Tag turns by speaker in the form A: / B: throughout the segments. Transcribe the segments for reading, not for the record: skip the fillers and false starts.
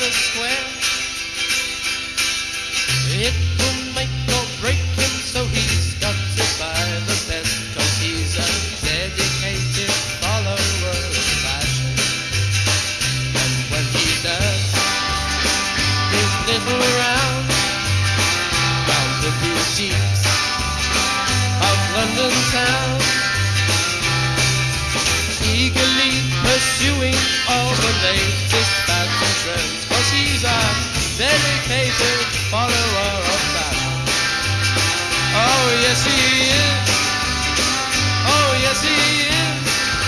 A: the square. It will make or break him, so he's got to buy the best, 'cause he's a dedicated follower of fashion. And when he does his little round the boutiques of London town, eagerly pursuing all the latest fads and trends, 'cause he's a dedicated follower of fashion. Oh yes he is, oh yes he is.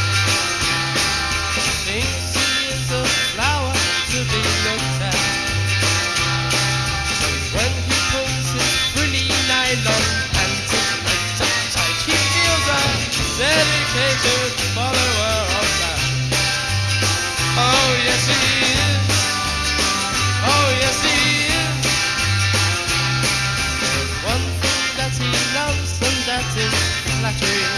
A: Thinks he is a flower to be looked at, and when he pulls his frilly nylon pants right up tight, he feels a dedicated follower of fashion. Oh yes he is, oh yes he is. There's one thing that he loves, and that is flattery.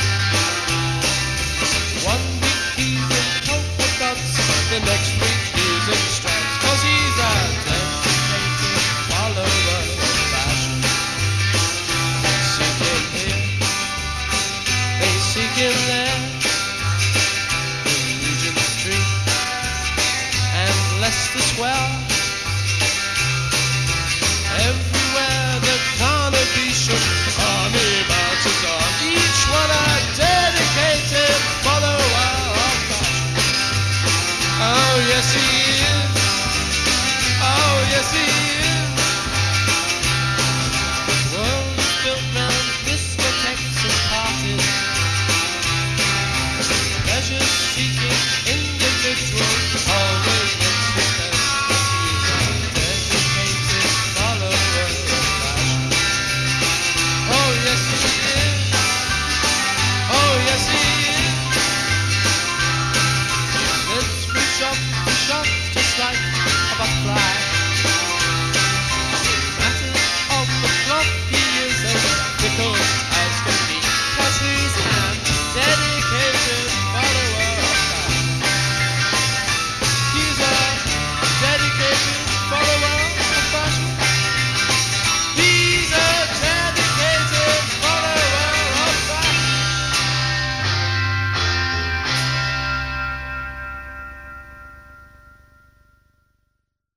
A: One week he's in polka dots, the next week he's in stripes, 'cause he's a dedicated follower of fashion. They seek him here, they seek him there, in Regent Street and Leicester Square.